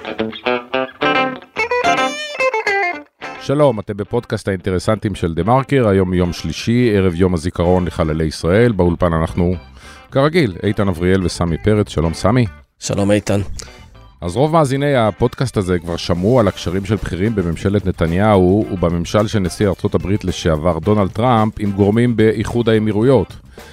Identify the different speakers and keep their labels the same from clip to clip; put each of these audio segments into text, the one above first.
Speaker 1: שלום, אתם בפודקאסט האינטרסנטים של דה מרקר, היום יום שלישי, ערב יום הזיכרון לחללי ישראל, באולפן אנחנו כרגיל, איתן אבריאל וסמי פרץ, שלום סמי.
Speaker 2: שלום איתן.
Speaker 1: אז רוב מאזיני הפודקאסט הזה כבר שמעו על הקשרים של בכירים בממשלת נתניהו ובממשל של נשיא ארצות הברית לשעבר דונלד טראמפ עם גורמים באיחוד האמירויות.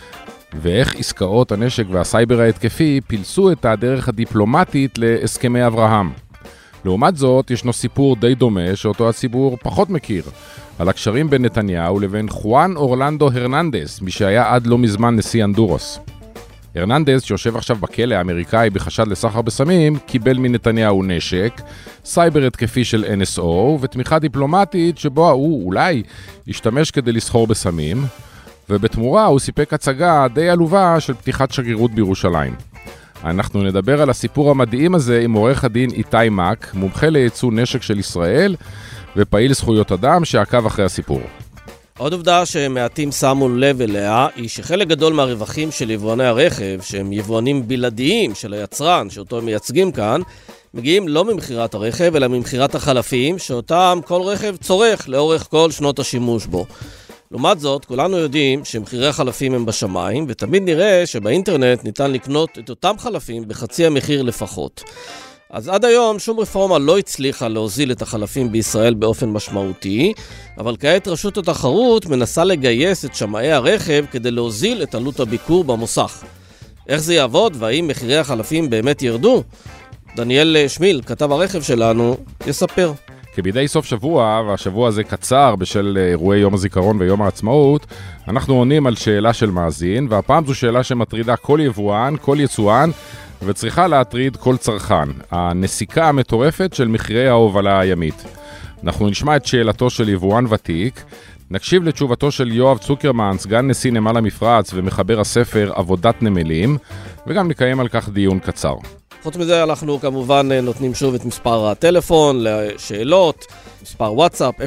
Speaker 1: ואיך עסקאות הנשק והסייבר ההתקפי פילסו את הדרך הדיפלומטית להסכמי אברהם. לעומת זאת, ישנו סיפור די דומה שאותו הציבור פחות מכיר, על הקשרים בין נתניהו לבין חואן אורלנדו הרננדס, מי שהיה עד לא מזמן נשיא הונדורס. הרננדס, שיושב עכשיו בכלא האמריקאי בחשד לסחר בסמים, קיבל מנתניהו נשק, סייבר התקפי של NSO ותמיכה דיפלומטית שבו הוא אולי ישתמש כדי לסחור בסמים, ובתמורה הוא סיפק הצגה די עלובה של פתיחת שגרירות בירושלים. אנחנו נדבר על הסיפור המדהים הזה עם עורך הדין איתי מק, מומחה לייצוא נשק של ישראל ופעיל זכויות אדם שעקב אחרי הסיפור.
Speaker 2: עוד עובדה שמעטים שמו לב אליה היא שחלק גדול מהרווחים של יבואני הרכב, שהם יבואנים בלעדיים של היצרן שאותו הם מייצגים כאן, מגיעים לא ממחירת הרכב אלא ממחירת החלפים שאותם כל רכב צורך לאורך כל שנות השימוש בו. לעומת זאת, כולנו יודעים שמחירי החלפים הם בשמיים, ותמיד נראה שבאינטרנט ניתן לקנות את אותם חלפים בחצי המחיר לפחות. אז עד היום שום רפורמה לא הצליחה להוזיל את החלפים בישראל באופן משמעותי, אבל כעת רשות התחרות מנסה לגייס את שמאי הרכב כדי להוזיל את עלות הביקור במוסך. איך זה יעבוד והאם מחירי החלפים באמת ירדו? דניאל שמיל, כתב הרכב שלנו, יספר.
Speaker 1: כבידי סוף שבוע, והשבוע הזה קצר בשל אירועי יום הזיכרון ויום העצמאות, אנחנו עונים על שאלה של מאזין, והפעם זו שאלה שמטרידה כל יבואן, כל יצואן, וצריכה להטריד כל צרכן. הנסיקה המטורפת של מחירי ההובלה הימית. אנחנו נשמע את שאלתו של יבואן ותיק, נקשיב לתשובתו של יואב צוקרמן, סגן נשיא נמל המפרץ ומחבר הספר עבודת נמלים, וגם נקיים על כך דיון קצר.
Speaker 2: חוץ מזה אנחנו כמובן נותנים שוב את מספר הטלפון לשאלות, מספר וואטסאפ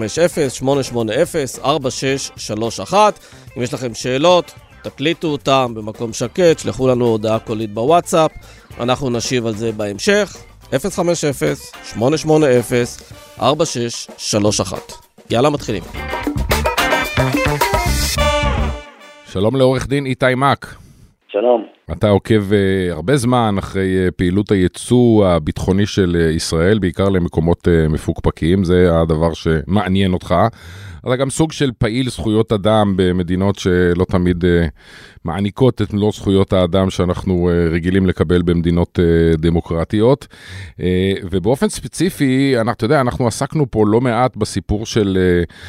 Speaker 2: 050-880-4631. אם יש לכם שאלות, תקליטו אותם במקום שקט, שלחו לנו הודעה קולית בוואטסאפ, אנחנו נשיב על זה בהמשך. 050-880-4631. יאללה, מתחילים.
Speaker 1: שלום לעורך דין איתי מק.
Speaker 3: שלום.
Speaker 1: אתה עוקב הרבה זמן אחרי פעילות הייצוא הביטחוני של ישראל, בעיקר למקומות מפוקפקים, זה הדבר שמעניין אותך. אתה גם סוג של פעיל זכויות אדם במדינות שלא תמיד מעניקות את מלוא זכויות האדם שאנחנו רגילים לקבל במדינות דמוקרטיות. ובאופן ספציפי, אנחנו עסקנו פה לא מעט בסיפור של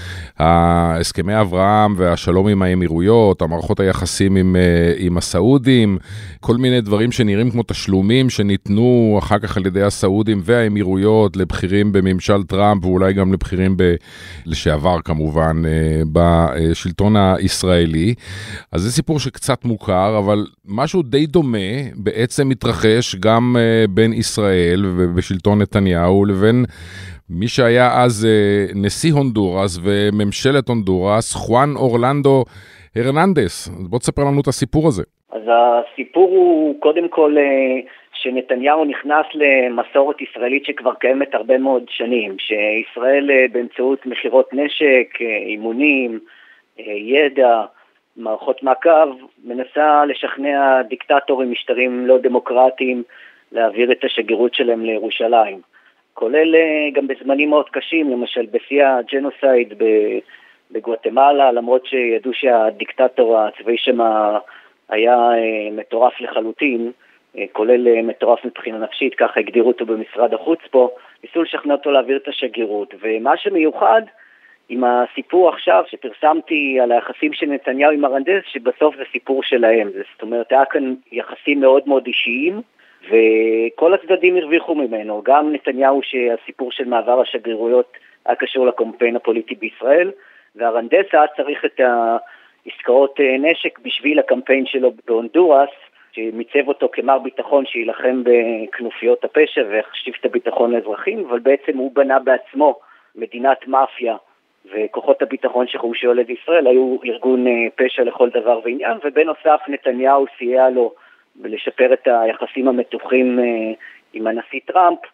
Speaker 1: הסכמי אברהם והשלום עם האמירויות, המערכות היחסים עם הסעודים, כל מיני דברים שנראים כמו תשלומים שניתנו אחר כך על ידי הסעודים והאמירויות לבחירים בממשל טראמפ ואולי גם לבחירים לשעבר כמובן בשלטון הישראלי. אז זה סיפור שקצת מוכר, אבל משהו די דומה בעצם מתרחש גם בין ישראל ובשלטון נתניהו לבין מי שהיה אז נשיא הונדורס וממשלת הונדורס, חואן אורלנדו הרננדס. בוא תספר לנו את הסיפור הזה.
Speaker 3: אז הסיפור הוא קודם כל שנתניהו נכנס למסורת ישראלית שכבר קיימת הרבה מאוד שנים, שישראל באמצעות מחירות נשק, אימונים, ידע, מערכות מעקב, מנסה לשכנע דיקטטורים, משטרים לא דמוקרטיים, להעביר את השגרירות שלהם לירושלים. כולל גם בזמנים מאוד קשים, למשל בשיא הג'נוסייד בגואטמלה, למרות שידעו שהדיקטטור הצבאי שמה היה מטורף לחלוטין, כולל מטורף מבחינה נפשית, ככה הגדירו אותו במשרד החוץ פה, ניסו לשכנע אותו להעביר את השגרירות. ומה שמיוחד עם הסיפור עכשיו שפרסמתי על היחסים של נתניהו עם הרנדס, שבסוף זה סיפור שלהם. זאת אומרת, היה כאן יחסים מאוד מאוד אישיים, וכל הצדדים הרוויחו ממנו. גם נתניהו שהסיפור של מעבר השגרירויות היה קשור לקמפיין הפוליטי בישראל, והרנדס היה צריך את העסקאות נשק בשביל הקמפיין שלו בהונדורס, שמיצב אותו כמר ביטחון שילחם בכנופיות הפשע והחשיב את הביטחון לאזרחים, אבל בעצם הוא בנה בעצמו מדינת מאפיה, וכוחות הביטחון שחומשו על ידי ישראל היו ארגון פשע לכל דבר ועניין, ובנוסף נתניהו סייע לו לשפר את היחסים המתוחים עם הנשיא טראמפ,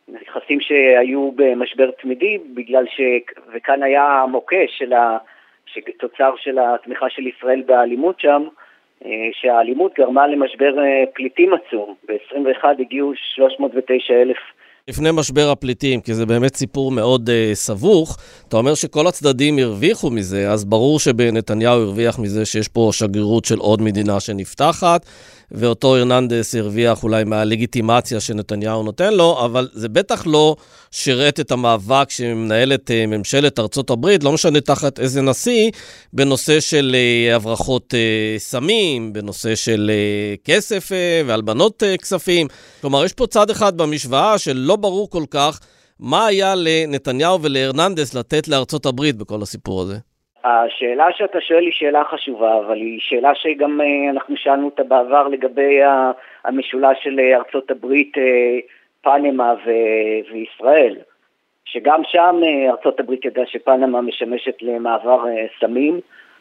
Speaker 3: יחסים שהיו במשבר תמידי, וכאן היה המוקש תוצר של התמיכה של ישראל באלימות שם, שהאלימות גרמה למשבר פליטים עצום. ב-21 הגיעו 309,000.
Speaker 2: לפני משבר הפליטים, כי זה באמת סיפור מאוד סבוך, אתה אומר שכל הצדדים הרוויחו מזה, אז ברור שבנתניהו הרוויח מזה שיש פה שגרירות של עוד מדינה שנפתחת, ואותו הרננדס הרוויח אולי מהלגיטימציה שנתניהו נותן לו, אבל זה בטח לא שירת את המאבק שמנהלת ממשלת ארצות הברית, לא משנה תחת איזה נשיא, בנושא של הברחות סמים, בנושא של כסף והלבנות כספים. כלומר, יש פה צד אחד במשוואה שלא ברור כל כך מה היה לנתניהו ולהרננדס לתת לארצות הברית בכל הסיפור הזה.
Speaker 3: השאלה שאתה שואל היא שאלה חשובה, אבל היא שאלה שגם אנחנו שאלנו אותה בעבר לגבי המשולש של ארצות הברית, פנמה וישראל, שגם שם ארצות הברית ידעה שפנמה משמשת למעבר סמים,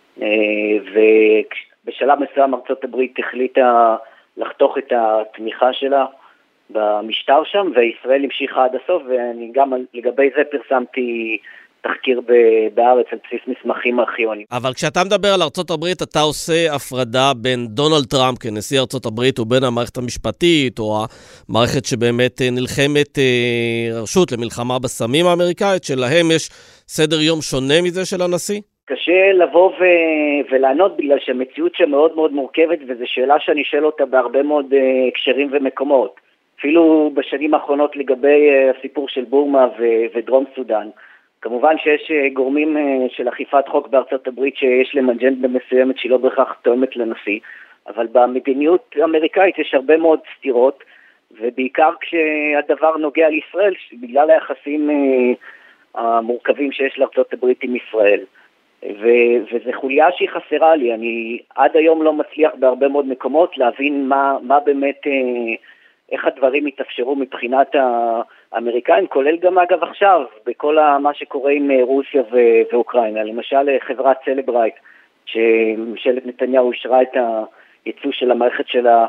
Speaker 3: ובשלב מסוים ארצות הברית החליטה לחתוך את התמיכה שלה במשטר שם, וישראל המשיכה עד הסוף, ואני גם לגבי זה פרסמתי תחקיר בארץ על בסיס מסמכים ארכיוניים.
Speaker 2: אבל כשאתה מדבר על ארצות הברית, אתה עושה הפרדה בין דונלד טראמפ כנשיא ארצות הברית ובין המערכת המשפטית, או המערכת שבאמת נלחמת רשות למלחמה בסמים האמריקאית, שלהם יש סדר יום שונה מזה של הנשיא?
Speaker 3: קשה לבוא ולענות בגלל שהמציאות שמאוד מאוד מורכבת, וזו שאלה שאני שואל אותה בהרבה מאוד הקשרים ומקומות. אפילו בשנים האחרונות לגבי הסיפור של בורמה ודרום סודן. כמובן שיש גורמים של אכיפת חוק בארצות הברית שיש להם אג'נדה מסוימת שהיא לא בהכרח תואמת לנשיא, אבל במדיניות האמריקאית יש הרבה מאוד סתירות, ובעיקר כשהדבר נוגע לישראל, בגלל היחסים המורכבים שיש לארצות הברית עם ישראל. וזו חוליה שהיא חסרה לי. אני עד היום לא מצליח בהרבה מאוד מקומות להבין מה באמת, איך הדברים התאפשרו מבחינת האמריקאים, כולל גם אגב עכשיו, בכל מה שקורה עם רוסיה ואוקראינה. למשל חברת סלברייט, שממשלת נתניהו אישרה את הייצוא של המערכת שלה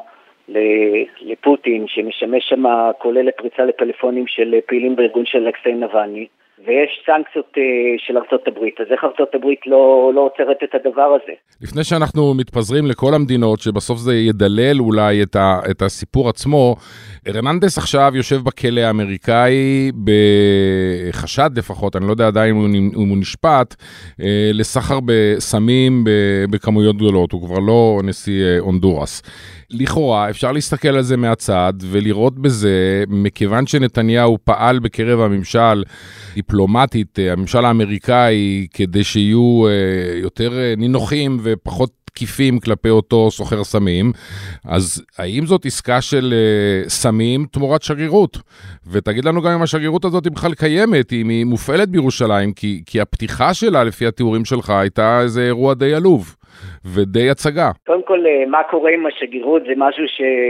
Speaker 3: לפוטין, שמשמש שם כולל לפריצה לפלאפונים של פעילים בארגון של אלכסיי נבלני, ויש סנקציות של ארצות הברית. אז איך ארצות הברית לא עוצרת את הדבר הזה?
Speaker 1: לפני שאנחנו מתפזרים לכל המדינות, שבסוף זה ידלל אולי את הסיפור עצמו, הרננדס עכשיו יושב בכלא האמריקאי בחשד לפחות, אני לא יודע עדיין אם הוא נשפט, לסחר בסמים בכמויות גדולות, הוא כבר לא נשיא הונדורס. לכאורה אפשר להסתכל על זה מהצד ולראות בזה, מכיוון שנתניהו פעל בקרב הממשל דיפלומטית, הממשל האמריקאי, כדי שיהיו יותר נינוחים ופחות תקיפים כלפי אותו סוחר סמים, אז האם זאת עסקה של סמים תמורת שגרירות? ותגיד לנו גם אם השגרירות הזאת בכלל קיימת, אם היא מופעלת בירושלים, כי הפתיחה שלה לפי התיאורים שלך הייתה איזה אירוע די עלוב ודי הצגה.
Speaker 3: קודם כל, מה קורה עם השגרירות זה משהו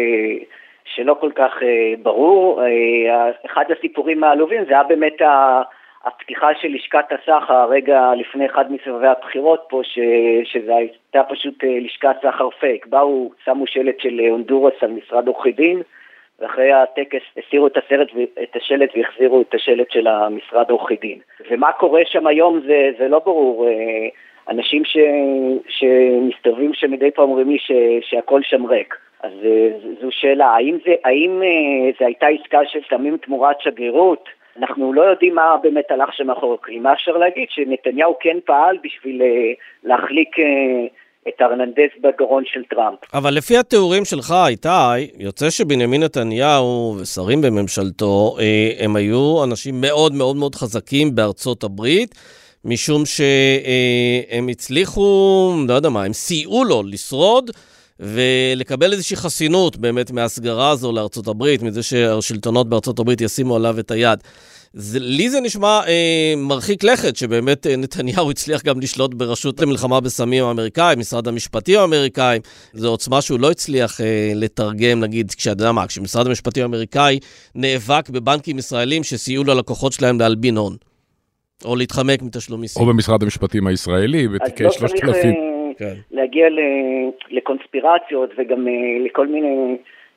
Speaker 3: שלא כל כך ברור. אחד הסיפורים העלובים זה היה באמת הפתיחה של לשכת הסחר, רגע לפני אחד מסבבי הבחירות פה, שזה הייתה פשוט לשכת סחר פייק. באו, שמו שלט של הונדורס על משרד עורכי דין, ואחרי הטקס הסירו את השלט והחזירו את השלט של המשרד עורכי דין. ומה קורה שם היום זה לא ברור. אנשים שמסתובבים שמדי פעם אומרים לי שהכל שם ריק. אז זו שאלה, האם זה הייתה עסקה של סמים תמורת שגרירות? אנחנו לא יודעים מה באמת הלך שם מאחורי. מה אפשר להגיד? שנתניהו כן פעל בשביל להחליק את הרננדס בגרון של טראמפ.
Speaker 2: אבל לפי התיאורים שלך, איתי, יוצא שבנימין נתניהו ושרים בממשלתו, הם היו אנשים מאוד מאוד מאוד חזקים בארצות הברית, משום שהם הצליחו, לא יודע מה, הם סייעו לו לשרוד, ולקבל איזושהי חסינות באמת מהסגרה הזו לארצות הברית, מזה שהשלטונות בארצות הברית ישימו עליו את היד. לי זה נשמע מרחיק לכת, שבאמת נתניהו הצליח גם לשלוט ברשות למלחמה בסמים האמריקאים, משרד המשפטים האמריקאים, זו עוצמה שהוא לא הצליח לתרגם, נגיד, כשמשרד המשפטים האמריקאי נאבק בבנקים ישראלים שסייעו ללקוחות שלהם להלבין הון, או להתחמק מתשלום מיסים.
Speaker 1: או במשרד המשפטים הישראלי, בתיקי 3,000.
Speaker 3: להגיע לקונספירציות וגם לכל מיני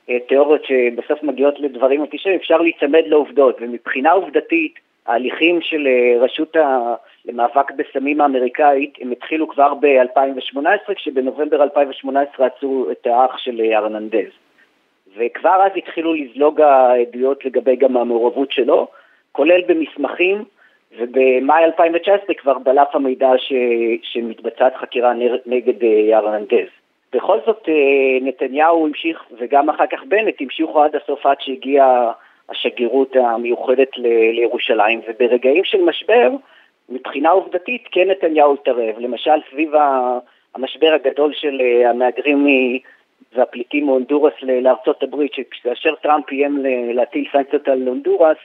Speaker 3: תיאוריות שבסוף מגיעות לדברים אנטישמיים, אפשר להיצמד לעובדות, ומבחינה עובדתית, ההליכים של רשות למאבק בסמים האמריקאית, הם התחילו כבר ב-2018, כשבנובמבר 2018 עצרו את האח של ארננדז. וכבר אז התחילו לזלוג העדויות לגבי גם המעורבות שלו, כולל במסמכים, ובמאי 2019 כבר דלף המידע שמתבצעת חקירה נגד ארננדז. בכל זאת נתניהו המשיך, וגם אחר כך בנט המשיכו עד הסוף עד שהגיעה השגרירות המיוחדת לירושלים, וברגעים של משבר, מבחינה עובדתית כן נתניהו התערב, למשל סביב המשבר הגדול של המהגרים והפליטים מהונדורס לארצות הברית, שכאשר טראמפ איים להטיל סנקציות על הונדורס,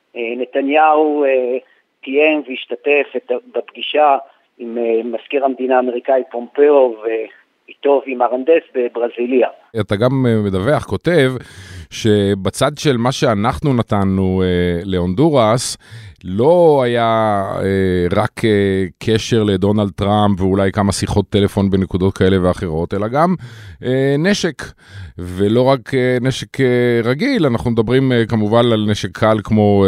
Speaker 3: נתניהו קיים והשתתף בפגישה עם מזכיר המדינה האמריקאי פומפאו ואיתו ועם ארנדז בברזיליה.
Speaker 1: אתה גם מדווח, כותב, שבצד של מה שאנחנו נתנו להונדורס, לא היה רק קשר לדונלד טראמפ ואולי כמה שיחות טלפון בנקודות כאלה ואחרות, אלא גם נשק, ולא רק נשק רגיל, אנחנו מדברים כמובן על נשק קל כמו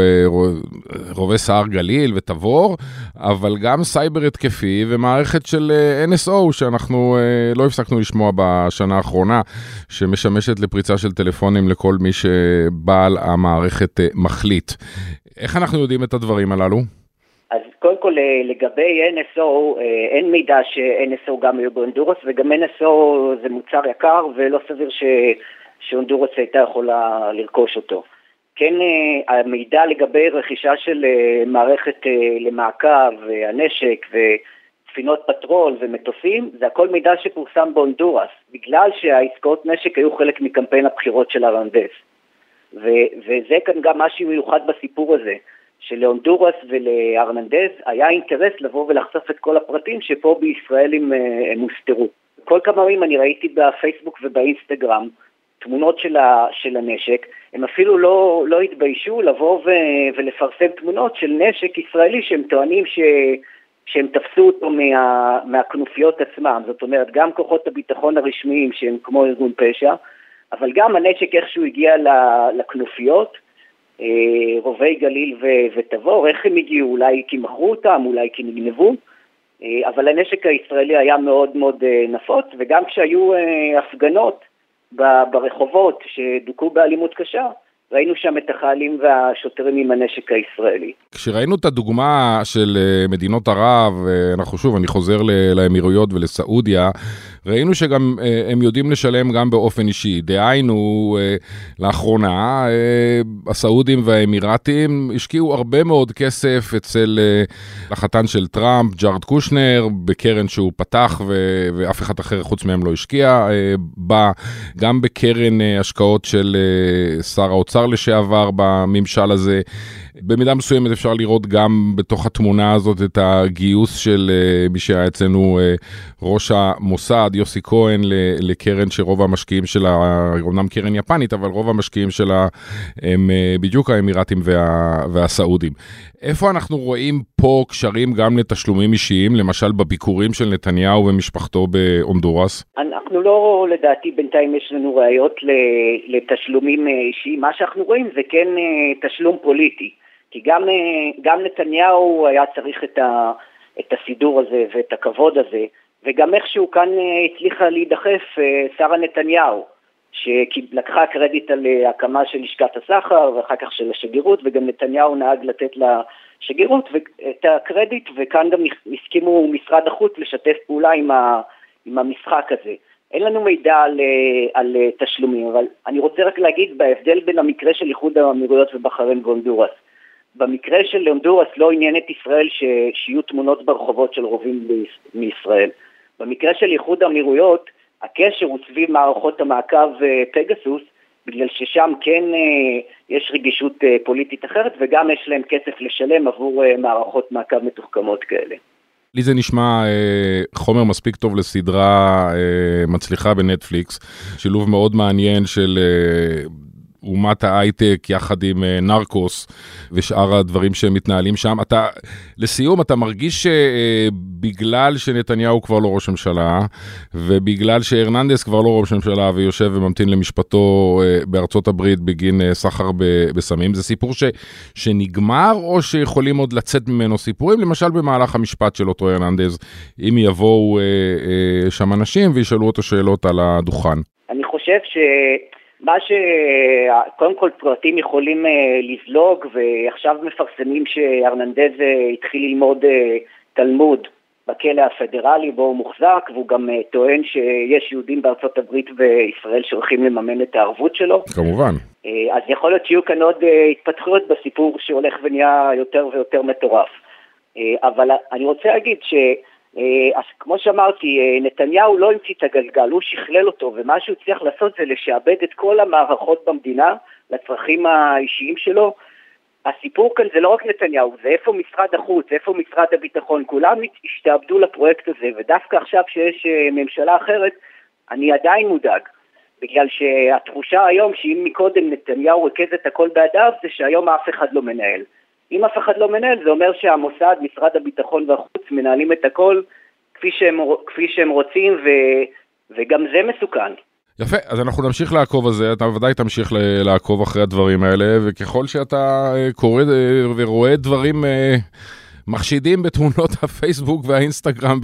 Speaker 1: רובי סער גליל ותבור, אבל גם סייבר התקפי ומערכת של NSO שאנחנו לא הפסקנו לשמוע בשנה האחרונה, שמשמשת לפריצה של טלפונים לכל מי שבעל המערכת מחליט. איך אנחנו יודעים את הדברים הללו?
Speaker 3: אז קודם כל לגבי NSO, אין מידע ש-NSO גם יהיו בהונדורס, וגם NSO זה מוצר יקר ולא סביר שהונדורס הייתה יכולה לרכוש אותו. כן, המידע לגבי רכישה של מערכת למעקב, הנשק וספינות פטרול ומטוסים, זה הכל מידע שפורסם בהונדורס, בגלל שהעסקאות נשק היו חלק מקמפיין הבחירות של ארנדז. וזה כאן גם משהו מיוחד בסיפור הזה, שלהונדורס ולארננדז היה אינטרס לבוא ולחשוף את כל הפרטים שפה בישראל הם הוסתרו. כל כמה ימים אני ראיתי בפייסבוק ובאינסטגרם תמונות של הנשק, הם אפילו לא התביישו לבוא ולפרסם תמונות של נשק ישראלי שהם טוענים שהם תפסו אותו מהכנופיות עצמם, זאת אומרת גם כוחות הביטחון הרשמיים שהם כמו ארגון פשע, אבל גם הנשק איכשהו הגיע לכנופיות, רובי גליל ותבור, איך הם הגיעו, אולי כי מכרו אותם, אולי כי נגנבו, אבל הנשק הישראלי היה מאוד מאוד נפוץ, וגם כשהיו הפגנות ברחובות שדוכאו באלימות קשה, ראינו שם את החיילים והשוטרים עם הנשק הישראלי.
Speaker 1: כשראינו את הדוגמה של מדינות ערב, אני חוזר לאמירויות ולסעודיה, ראינו שגם הם יודעים לשלם גם באופן אישי. דהיינו, לאחרונה, הסעודים והאמירתים השקיעו הרבה מאוד כסף אצל החתן של טראמפ, ג'ארד קושנר, בקרן שהוא פתח ואף אחד אחר חוץ מהם לא השקיע, גם בקרן השקעות של שר האוצר לשעבר בממשל הזה. במידה מסוימת אפשר לראות גם בתוך התמונה הזאת את הגיוס של מי שהיה אצלנו ראש המוסד, יוסי כהן, לקרן שרוב המשקיעים שלה, אומנם קרן יפנית, אבל רוב המשקיעים שלה הם בדיוק האמירתים והסעודים. איפה אנחנו רואים פה קשרים גם לתשלומים אישיים, למשל בביקורים של נתניהו ומשפחתו בהונדורס?
Speaker 3: אנחנו לא, לדעתי בינתיים יש לנו ראיות לתשלומים אישיים. מה שאנחנו רואים זה כן תשלום פוליטי. כי גם נתניהו היה צריך את הסידור הזה ואת הכבוד הזה, וגם איכשהו כאן הצליחה להידחף שרה נתניהו, שלקחה קרדיט על הקמה של לשכת הסחר ואחר כך של השגרירות, וגם נתניהו נהג לתת לשגרירות את הקרדיט, וכאן גם הסכימו משרד החוץ לשתף פעולה עם המשחק הזה. אין לנו מידע על תשלומים, אבל אני רוצה רק להגיד בהבדל בין המקרה של איחוד האמירויות ובחריין והונדורס. במקרה של הונדורס לא עניין את ישראל שיהיו תמונות ברחובות של רובים מישראל. במקרה של איחוד האמירויות, הקשר הוא סביב מערכות המעקב פגסוס, בגלל ששם כן יש רגישות פוליטית אחרת, וגם יש להם כסף לשלם עבור מערכות מעקב מתוחכמות כאלה.
Speaker 1: לי זה נשמע חומר מספיק טוב לסדרה מצליחה בנטפליקס, שילוב מאוד מעניין של אומת ההייטק יחד עם נרקוס ושאר הדברים שמתנהלים שם. לסיום, אתה מרגיש שבגלל שנתניהו כבר לא ראש ממשלה, ובגלל שהרננדס כבר לא ראש ממשלה ויושב וממתין למשפטו בארצות הברית בגין סחר בסמים, זה סיפור שנגמר או שיכולים עוד לצאת ממנו סיפורים, למשל במהלך המשפט של אותו הרננדס, אם יבואו שם אנשים וישאלו אותו שאלות על הדוכן?
Speaker 3: אני חושב קודם כל פרטים יכולים לזלוג, ועכשיו מפרסמים שהרננדז התחיל ללמוד תלמוד בכלא הפדרלי בו הוא מוחזק, והוא גם טוען שיש יהודים בארצות הברית וישראל שהולכים לממן את הערבות שלו. כמובן. אז יכול להיות שיהיו כאן עוד התפתחויות בסיפור שהולך ונהיה יותר ויותר מטורף. אבל אני רוצה להגיד אז כמו שאמרתי, נתניהו לא המציא את הגלגל, הוא שכלל אותו, ומה שהוא צריך לעשות זה לשעבד את כל המערכות במדינה לצרכים האישיים שלו. הסיפור כאן זה לא רק נתניהו, זה איפה משרד החוץ, איפה משרד הביטחון, כולם השתעבדו לפרויקט הזה, ודווקא עכשיו שיש ממשלה אחרת, אני עדיין מודאג, בגלל שהתחושה היום שאם מקודם נתניהו רכז את הכל בידיו, זה שהיום אף אחד לא מנהל. אם אף אחד לא מנהל, זה אומר שהמוסד, משרד הביטחון והחוץ מנהלים את הכל כפי שהם רוצים, וגם זה מסוכן.
Speaker 1: יפה, אז אנחנו נמשיך לעקוב הזה, אתה ודאי תמשיך לעקוב אחרי הדברים האלה, וככל שאתה קורא ורואה דברים מחשידים בתמונות הפייסבוק והאינסטגרם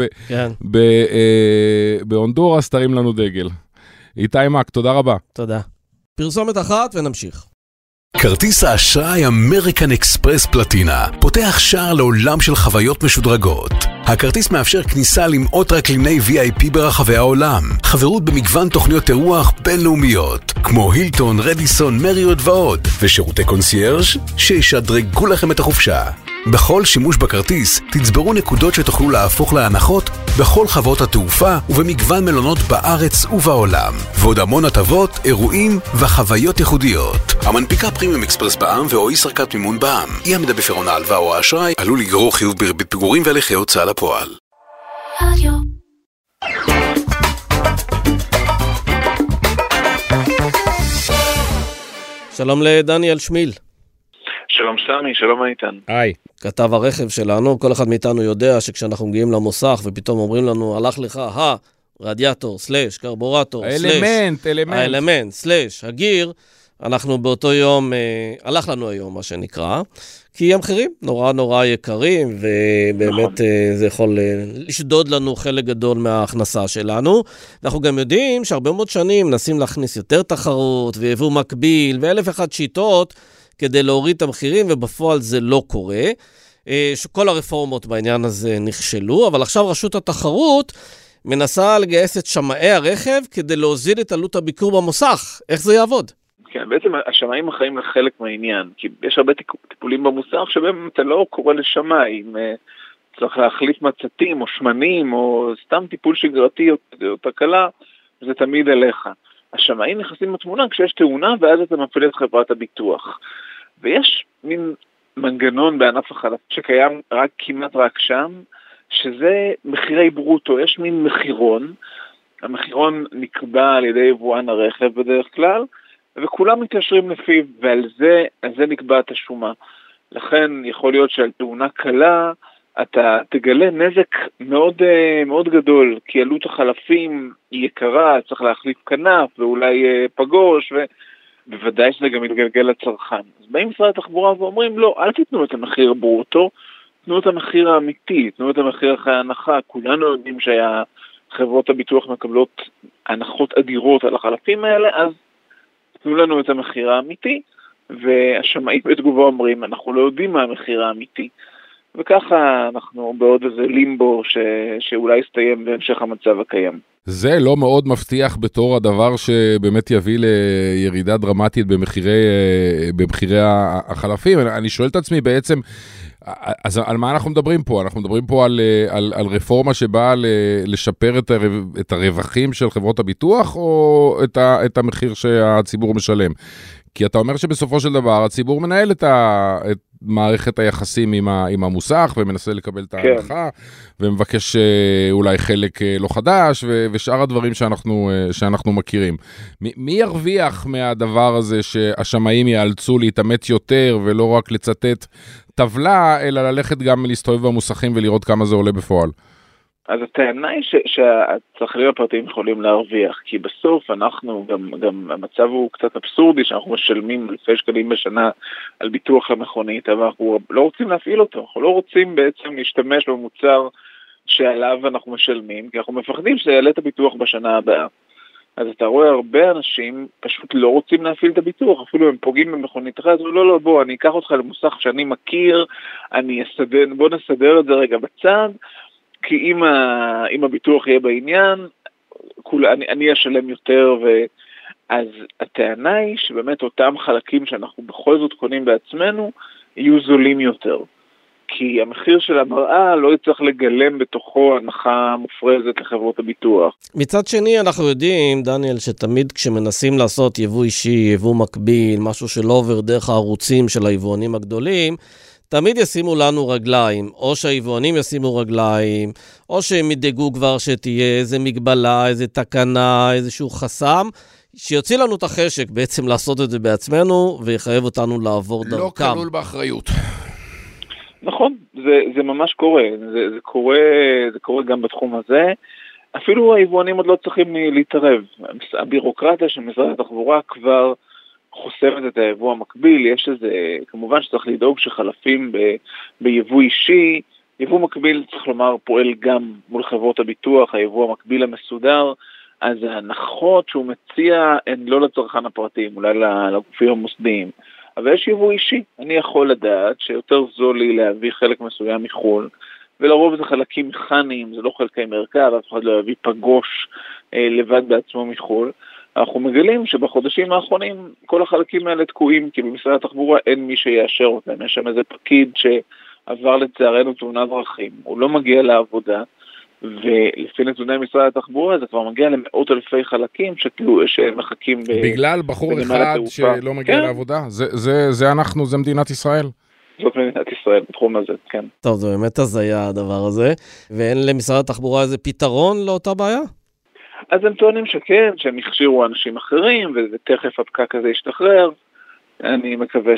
Speaker 1: בהונדורס, תרים לנו דגל. איתי מק, תודה רבה.
Speaker 2: תודה. פרסומת אחת ונמשיך.
Speaker 4: כרטיס האשראי אמריקן אקספרס פלטינה פותח שער לעולם של חוויות משודרגות. הכרטיס מאפשר כניסה למאות טרקליני VIP ברחבי העולם, חברות במגוון תוכניות אירוח בינלאומיות, כמו הילטון, רדיסון, מריוט ועוד, ושירותי קונסיירג' שישדרגו לכם את החופשה. בכל שימוש בכרטיס תצברו נקודות שתוכלו להפוך להנחות בכל חברות התעופה ובמגוון מלונות בארץ ובעולם, ועוד המון הטבות, אירועים וחוויות ייחודיות. המנפיקה פרימיום אקספרס בע"מ ואו ישראכרט מימון בע"מ. אי עמידה בפירעון ההלוואה או האשראי עלול לגרור חיוב בריבית פיגורים והליכי הוצאה לפועל.
Speaker 2: שלום לדניאל שמיל.
Speaker 5: שלום סמי, שלום איתן.
Speaker 1: היי.
Speaker 2: כתב הרכב שלנו, כל אחד מאיתנו יודע שכשאנחנו מגיעים למוסך ופתאום אומרים לנו, הלך לך הרדיאטור, סלש, קרבורטור, האלמנט, סלש, הגיר, אנחנו באותו יום, הלך לנו היום מה שנקרא, כי המחירים נורא נורא יקרים, ובאמת זה יכול לשדוד לנו חלק גדול מההכנסה שלנו. אנחנו גם יודעים שהרבה מאוד שנים מנסים להכניס יותר תחרות, ויבוא מקביל, ואלף אחד שיטות, כדי להוריד את המחירים, ובפועל זה לא קורה. שכל הרפורמות בעניין הזה נכשלו, אבל עכשיו רשות התחרות מנסה לגייס את שמאי הרכב כדי להוזיל את עלות הביקור במוסך. איך זה יעבוד?
Speaker 5: כן, בעצם השמאים אחראים לחלק מהעניין, כי יש הרבה טיפולים במוסך שבהם אתה לא קורא לשמאי, אם צריך להחליף מצתים או שמנים או סתם טיפול שגרתי או תקלה, זה תמיד אליך. השמאים נכנסים בתמונה כשיש תאונה, ואז אתה מפעיל את חברת הביטוח. ויש מין מנגנון בענף החלב שקיים כמעט רק שם, שזה מחירי ברוטו. יש מין מחירון, המחירון נקבע על ידי יבואן הרכב בדרך כלל, וכולם מתיישרים לפיו, ועל זה נקבעת השומה. לכן יכול להיות שעל תאונה קלה, אתה תגלה נזק מאוד, מאוד גדול, כי עלות החלפים היא יקרה, צריך להחליף כנף ואולי פגוש, ובוודאי שזה גם מתגלגל לצרכן. אז באים משרד התחבורה ואומרים, לא, אל תתנו את המחיר ברוטו, תנו את המחיר האמיתי, תנו את המחיר אחרי ההנחה. כולנו יודעים שהחברות הביטוח מקבלות הנחות אדירות על החלפים האלה, אז תנו לנו את המחיר האמיתי, והשמאים בתגובה אומרים, אנחנו לא יודעים מה המחיר האמיתי. וככה אנחנו בעוד איזה לימבו שאולי יסתיים בהמשך המצב הקיים.
Speaker 1: זה לא מאוד מבטיח בתור הדבר שבאמת יביא לירידה דרמטית במחירי החלפים. אני שואל את עצמי בעצם, אז על מה אנחנו מדברים פה? אנחנו מדברים פה על רפורמה שבאה לשפר את הרווחים של חברות הביטוח, או את המחיר שהציבור משלם? כי אתה אומר שבסופו של דבר הציבור מנהל מערכת היחסים עם המוסך, ומנסה לקבל את ההנחה, ומבקש אולי חלק לא חדש, ושאר הדברים שאנחנו מכירים. מי ירוויח מהדבר הזה שהשמאים יאלצו להתאמץ יותר, ולא רק לצטט טבלה, אלא ללכת גם להסתובב במוסכים ולראות כמה זה עולה בפועל?
Speaker 5: אז הטענה היא שהצרכנים הפרטיים יכולים להרוויח, כי בסוף אנחנו, גם המצב הוא קצת אבסורדי, שאנחנו משלמים אלפי שקלים בשנה על ביטוח למכונית, אבל אנחנו לא רוצים להפעיל אותו, אנחנו לא רוצים בעצם להשתמש במוצר שעליו אנחנו משלמים, כי אנחנו מפחדים שזה יעלה את הביטוח בשנה הבאה. אז אתה רואה הרבה אנשים פשוט לא רוצים להפעיל את הביטוח, אפילו הם פוגעים במכונית אחת, לא, בוא, אני אקח אותך למוסך שאני מכיר, בוא נסדר את זה רגע בצד, כי אם הביטוח יהיה בעניין, אני אשלם יותר, אז הטענה היא שבאמת אותם חלקים שאנחנו בכל זאת קונים בעצמנו, יהיו זולים יותר. כי המחיר של המראה לא יצטרך לגלם בתוכו הנחה מופרזת לחברות הביטוח.
Speaker 2: מצד שני אנחנו יודעים, דניאל, שתמיד כשמנסים לעשות יבוא אישי, יבוא מקביל, משהו שלא עובר דרך הערוצים של היבואנים הגדולים, תמיד ישימו לנו רגליים, או שהיבואנים ישימו רגליים, או שהם ידאגו כבר שתהיה איזה מגבלה, איזה תקנה, איזשהו חסם, שיוציא לנו את החשק בעצם לעשות את זה בעצמנו, ויחייב אותנו לעבור דרכם.
Speaker 1: לא כלול באחריות.
Speaker 5: נכון, זה ממש קורה. זה קורה גם בתחום הזה. אפילו היבואנים עוד לא צריכים להתערב. הבירוקרטיה של משרד התחבורה כבר חוסמת את היבוא המקביל. יש איזה, כמובן שצריך לדאוג שחלפים ביבוא אישי. יבוא מקביל, צריך לומר, פועל גם מול חברות הביטוח, היבוא המקביל המסודר. אז ההנחות שהוא מציע הן לא לצרכן הפרטיים, אולי לגופים המוסדיים. אבל יש יבוא אישי. אני יכול לדעת שיותר זול לי להביא חלק מסוים מחול, ולרוב זה חלקים מכניים, זה לא חלקי מרכב, אף אחד לא יביא פגוש לבד בעצמו מחול. אנחנו מגלים שבחודשים האחרונים כל החלקים האלה תקועים, כי במשרד התחבורה אין מי שיאשר אותם. יש שם איזה פקיד שעבר לצערנו תאונת דרכים. הוא לא מגיע לעבודה, ולפי נתוני משרד התחבורה זה כבר מגיע למאות אלפי חלקים שמחכים
Speaker 1: בגלל בחור אחד שלא מגיע לעבודה? זה אנחנו, זה מדינת ישראל?
Speaker 5: זאת מדינת ישראל בתחום הזה, כן.
Speaker 2: טוב, זה באמת הזיה הדבר הזה, ואין למשרד התחבורה איזה פתרון לאותה בעיה?
Speaker 5: אז הם טוענים שכן, שהם הכשירו אנשים אחרים, ותכף הפקק הזה ישתחרר. אני מקווה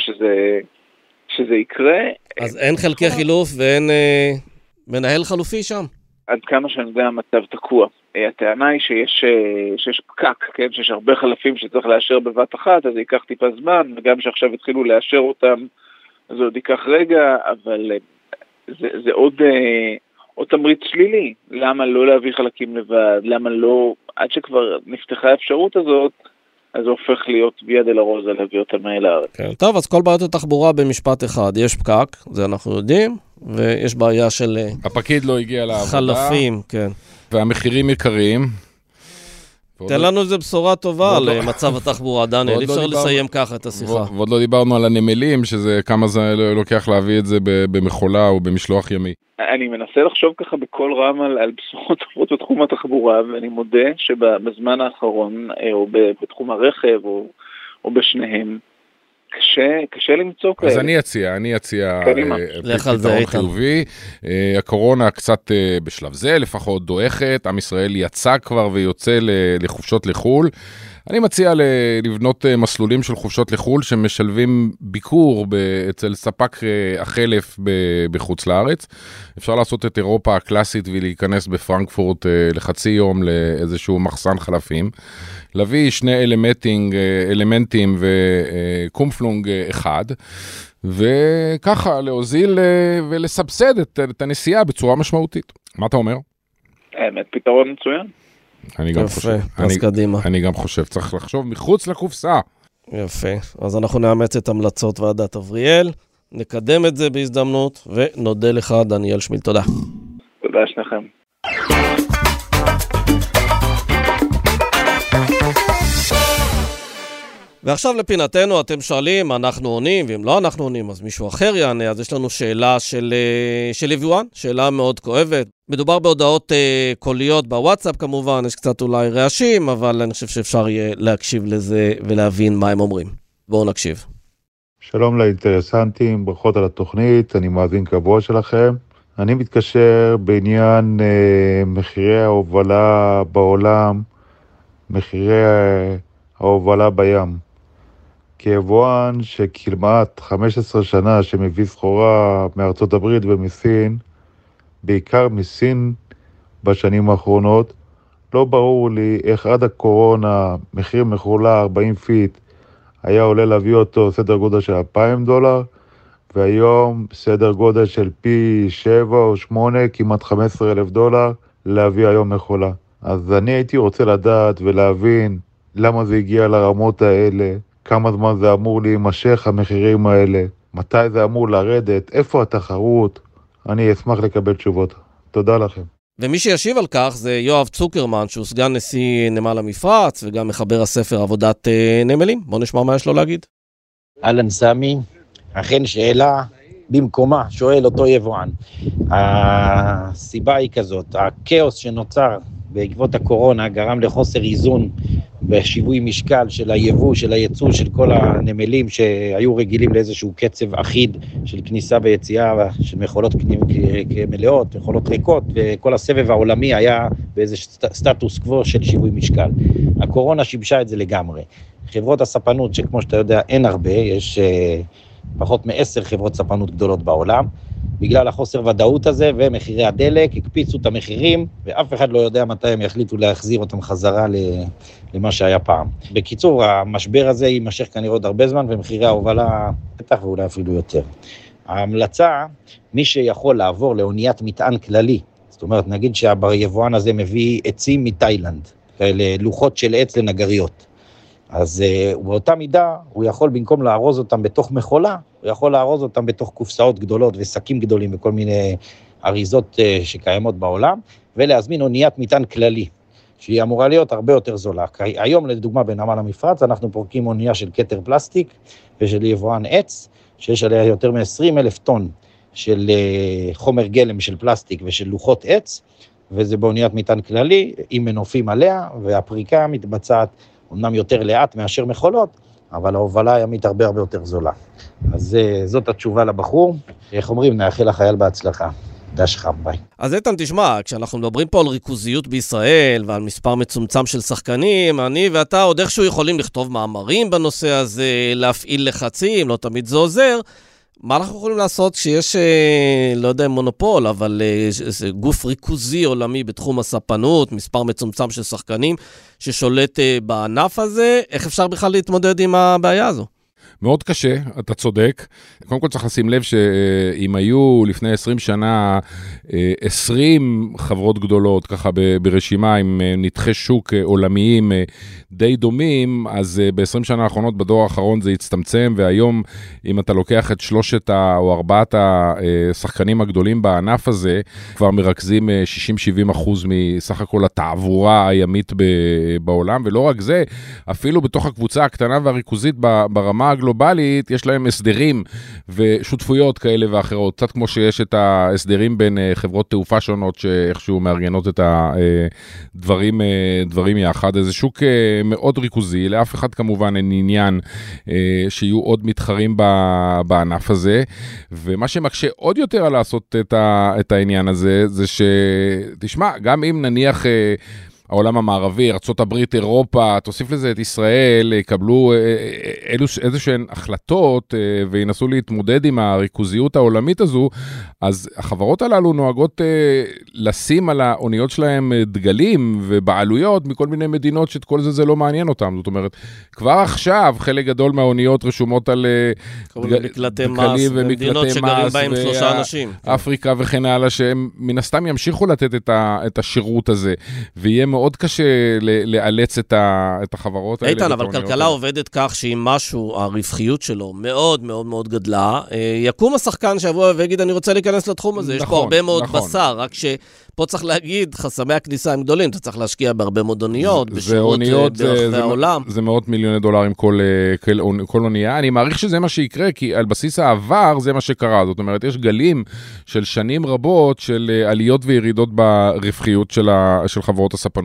Speaker 5: שזה יקרה.
Speaker 2: אז אין חלקי חילוף ואין מנהל חלופי שם?
Speaker 5: עד כמה שאני יודע המצב תקוע. הטענה היא שיש פקק, כן? שיש הרבה חלפים שצריך לאשר בבת אחת, אז זה ייקח טיפה זמן, וגם שעכשיו התחילו לאשר אותם, אז עוד ייקח רגע, אבל זה עוד תמריץ שלילי. למה לא להביא חלקים לבד? למה לא, עד שכבר נפתחה האפשרות הזאת, אז זה הופך להיות ויה דולורוזה להביא אותם לארץ.
Speaker 2: כן, טוב, אז כל בעיות התחבורה במשפט אחד. יש פקק, זה אנחנו יודעים, ויש בעיה של
Speaker 1: הפקיד לא הגיע לעבודה.
Speaker 2: חלפים, כן.
Speaker 1: והמחירים יקרים.
Speaker 2: תן לנו איזו בשורה טובה על מצב התחבורה, דניאל. אפשר לסיים ככה את השיחה.
Speaker 1: ועוד לא דיברנו על הנמלים, שזה כמה זה לוקח להביא את זה במחולה או במשלוח ימי.
Speaker 5: אני מנסה לחשוב ככה בכל רם על בשורות טובות בתחום התחבורה, ואני מודה שבזמן האחרון, או בתחום הרכב, או בשניהם, קשה למצוא כאלה.
Speaker 1: אז אני אציע פתרון חיובי. הקורונה קצת בשלב זה, לפחות דועכת, עם ישראל יצא כבר ויוצא לחופשות לחול. אני מציע לבנות מסלולים של חופשות לחול שמשלבים ביקור אצל ספק החלף בחוץ לארץ. אפשר לעשות את אירופה הקלאסית ולהיכנס בפרנקפורט לחצי יום לאיזשהו מחסן חלפים. להביא שני אלמנטים וקומפלונג אחד, וככה להוזיל ולסבסד את הנסיעה בצורה משמעותית. מה אתה אומר?
Speaker 5: האמת, פתרון מצוין.
Speaker 1: אני גם חושב.
Speaker 2: אז קדימה.
Speaker 1: אני גם חושב, צריך לחשוב מחוץ לקופסה.
Speaker 2: יפה. אז אנחנו נאמץ את המלצות ועדת אבריאל, נקדם את זה בהזדמנות, ונודה לך, דניאל שמיל. תודה.
Speaker 5: תודה שניכם.
Speaker 2: ועכשיו לפינתנו, אתם שואלים, אנחנו עונים, ואם לא אנחנו עונים, אז מישהו אחר יענה. אז יש לנו שאלה של יבואן, שאלה מאוד כואבת. מדובר בהודעות קוליות בוואטסאפ כמובן, יש קצת אולי רעשים, אבל אני חושב שאפשר יהיה להקשיב לזה ולהבין מה הם אומרים. בואו נקשיב.
Speaker 6: שלום לאינטרסנטים, ברכות על התוכנית, אני מאזין קבוע שלכם. אני מתקשר בעניין מחירי ההובלה בעולם, מחירי ההובלה בים. כיבואן שכמעט 15 שנה שמביא סחורה מארצות הברית ומסין, בעיקר מסין בשנים האחרונות, לא ברור לי איך עד הקורונה מחיר מכולה 40 פיט היה עולה להביא אותו סדר גודל של $2,000, והיום סדר גודל של פי 7 או 8, כמעט $15,000 להביא היום מכולה. אז אני הייתי רוצה לדעת ולהבין למה זה הגיע לרמות האלה, כמה זמן זה אמור להימשך המחירים האלה, מתי זה אמור לרדת, איפה התחרות. אני אשמח לקבל תשובות. תודה לכם.
Speaker 2: ומי שישיב על כך זה יואב צוקרמן, שהוא סגן נשיא נמל המפרץ, וגם מחבר הספר עבודת נמלים. בוא נשמע מה יש לו להגיד.
Speaker 7: אלן סמי, אכן שאלה במקומה, שואל אותו יבואן. הסיבה היא כזאת, הכאוס שנוצר בעקבות הקורונה גרם לחוסר איזון בשיווי משקל של היבוא, של הייצוא של כל הנמלים שהיו רגילים לאיזשהו קצב אחיד של כניסה ויציאה של מכולות מלאות, מכולות ריקות, וכל הסבב העולמי היה באיזה סטטוס קוו של שיווי משקל. הקורונה שיבשה את זה לגמרי. חברות הספנות, שכמו שאתה יודע אין הרבה, יש פחות מ10 חברות ספנות גדולות בעולם, בגלל החוסר ודאות הזה ומחירי הדלק, הקפיצו את המחירים, ואף אחד לא יודע מתי הם יחליטו להחזיר אותם חזרה למה שהיה פעם. בקיצור, המשבר הזה יימשך כנראה עוד הרבה זמן, ומחירי ההובלה בטח ואולי אפילו יותר. ההמלצה, מי שיכול לעבור לאוניית מטען כללי, זאת אומרת, נגיד שהיבואן הזה מביא עצים מתאילנד, כאלה לוחות של עץ לנגריות, אז באותה מידה הוא יכול במקום לארוז אותם בתוך מכולה, הוא יכול לארוז אותם בתוך קופסאות גדולות וסקים גדולים וכל מיני אריזות שקיימות בעולם, ולהזמין אוניית מטען כללי, שהיא אמורה להיות הרבה יותר זולה. היום לדוגמה בנמל המפרץ אנחנו פורקים אונייה של כתר פלסטיק ושל יבואן עץ, שיש עליה יותר מ-20,000 טון של חומר גלם של פלסטיק ושל לוחות עץ, וזה באוניית מטען כללי עם מנופים עליה, והפריקה מתבצעת אומנם יותר לאט מאשר מכולות, אבל ההובלה הימית הרבה יותר זולה. אז זאת התשובה לבחור. איך אומרים, נאחל לחייל בהצלחה. דש חם, ביי.
Speaker 2: אז איתן, תשמע, כשאנחנו מדברים פה על ריכוזיות בישראל ועל מספר מצומצם של שחקנים, אני ואתה עוד איכשהו יכולים לכתוב מאמרים בנושא הזה, להפעיל לחצים, לא תמיד זה עוזר. מה אנחנו יכולים לעשות כשיש, לא יודע, מונופול, אבל זה גוף ריכוזי עולמי בתחום הספנות, מספר מצומצם של שחקנים ששולט בענף הזה, איך אפשר בכלל להתמודד עם הבעיה הזו?
Speaker 1: מאוד קשה, אתה צודק. קודם כל צריך לשים לב שאם היו לפני 20 שנה 20 חברות גדולות, ככה ברשימה עם נתחי שוק עולמיים די דומים, אז ב-20 שנה האחרונות בדור האחרון זה הצטמצם, והיום אם אתה לוקח את 3 או 4 השחקנים הגדולים בענף הזה, כבר מרכזים 60-70% מסך הכל התעבורה הימית בעולם, ולא רק זה, אפילו בתוך הקבוצה הקטנה והריכוזית ברמה הגלובלית, יש להם הסדרים ושותפויות כאלה ואחרות, קצת כמו שיש את ההסדרים בין חברות תעופה שונות שאיכשהו מארגנות את הדברים יחד. איזה שוק מאוד ריכוזי, לאף אחד כמובן אין עניין שיהיו עוד מתחרים בענף הזה, ומה שמקשה עוד יותר על לעשות את העניין הזה, זה שתשמע, גם אם נניח העולם המערבי, ארצות הברית, אירופה, תוסיף לזה את ישראל, יקבלו איזושהן החלטות וינסו להתמודד עם הריכוזיות העולמית הזו, אז החברות הללו נוהגות לשים על האוניות שלהם דגלים ובעלויות מכל מיני מדינות שאת כל זה לא מעניין אותם. זאת אומרת, כבר עכשיו חלק גדול מהאוניות רשומות על
Speaker 2: מקלטי מס, במדינות שגרים בהם 3 אנשים.
Speaker 1: אפריקה וכן הלאה, שהם מן הסתם ימשיכו לתת את השירות הזה, ויהיה מאוד קשה לאלץ את החברות האלה.
Speaker 2: איתן, אבל כלכלה עובדת כך שאם משהו, הרווחיות שלו מאוד מאוד מאוד גדלה, יקום השחקן שיבוא ויגיד, אני רוצה להיכנס לתחום הזה. יש פה הרבה מאוד בשר, רק שפה צריך להגיד, חסמי הכניסה הם גדולים, אתה צריך להשקיע בהרבה מאוד אוניות, בשירות ברחבי העולם.
Speaker 1: זה מאות מיליוני דולרים כל אונייה. אני מעריך שזה מה שיקרה, כי על בסיס העבר זה מה שקרה. זאת אומרת, יש גלים של שנים רבות של עליות וירידות ברווחיות של חברות הספנות.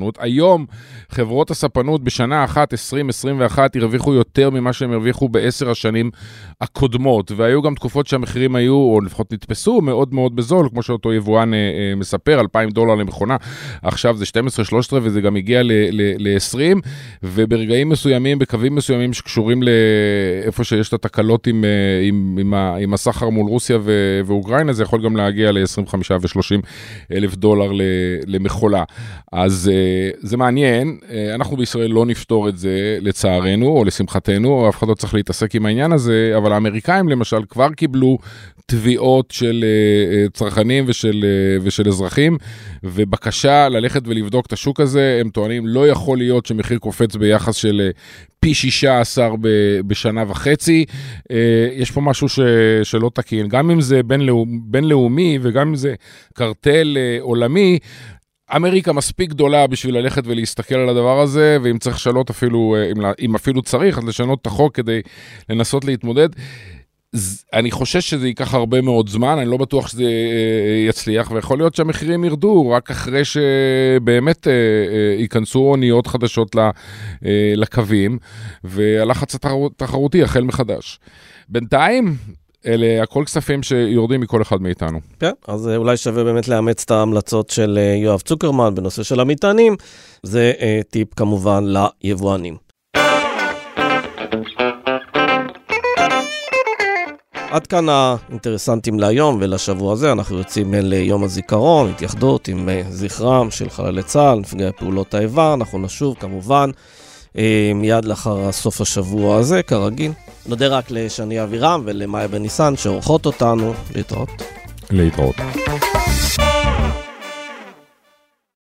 Speaker 1: הספנות. היום חברות הספנות בשנה אחת, 2021, הרוויחו יותר ממה שהם הרוויחו ב10 השנים הקודמות, והיו גם תקופות שהמחירים היו, או לפחות נתפסו, מאוד מאוד בזול, כמו שאותו יבואן מספר, $2,000 למכונה, עכשיו זה 12-13 וזה גם הגיע ל-20, וברגעים מסוימים, בקווים מסוימים שקשורים לאיפה שיש את התקלות עם הסחר מול רוסיה ואוקראינה, זה יכול גם להגיע ל-25 ו-30 אלף דולר למכולה. אז זה מעניין, אנחנו בישראל לא נפתור את זה לצערנו או לשמחתנו, אף אחד לא צריך להתעסק עם העניין הזה, אבל האמריקאים למשל כבר קיבלו תביעות של צרכנים ושל אזרחים, ובקשה ללכת ולבדוק את השוק הזה, הם טוענים לא יכול להיות שמחיר קופץ ביחס של פי 16 בשנה וחצי, יש פה משהו שלא תקין, גם אם זה בינלאומי וגם אם זה קרטל עולמי, אמריקה מספיק גדולה בשביל ללכת ולהסתכל על הדבר הזה, ואם צריך לשנות אפילו, אם אפילו צריך, אז לשנות את החוק כדי לנסות להתמודד. אני חושש שזה ייקח הרבה מאוד זמן, אני לא בטוח שזה יצליח, ויכול להיות שהמחירים ירדו רק אחרי שבאמת ייכנסו אוניות חדשות לקווים, והלחץ התחרותי יחל מחדש. בינתיים, אלה הכל כספים שיורדים מכל אחד מאיתנו.
Speaker 2: כן, אז אולי שווה באמת לאמץ את ההמלצות של יואב צוקרמן בנושא של המטענים, זה טיפ כמובן ליבואנים. עד כאן האינטרסנטים להיום ולשבוע הזה, אנחנו יוצאים ליום הזיכרון, התייחדות עם זכרם של חללי צה"ל, נפגעי פעולות האיבה, אנחנו נשוב כמובן מיד לאחר סוף השבוע הזה, כרגיל. נודה רק לשני אבירם ולמאיה בניסן שעורכות אותנו. להתראות.
Speaker 1: להתראות.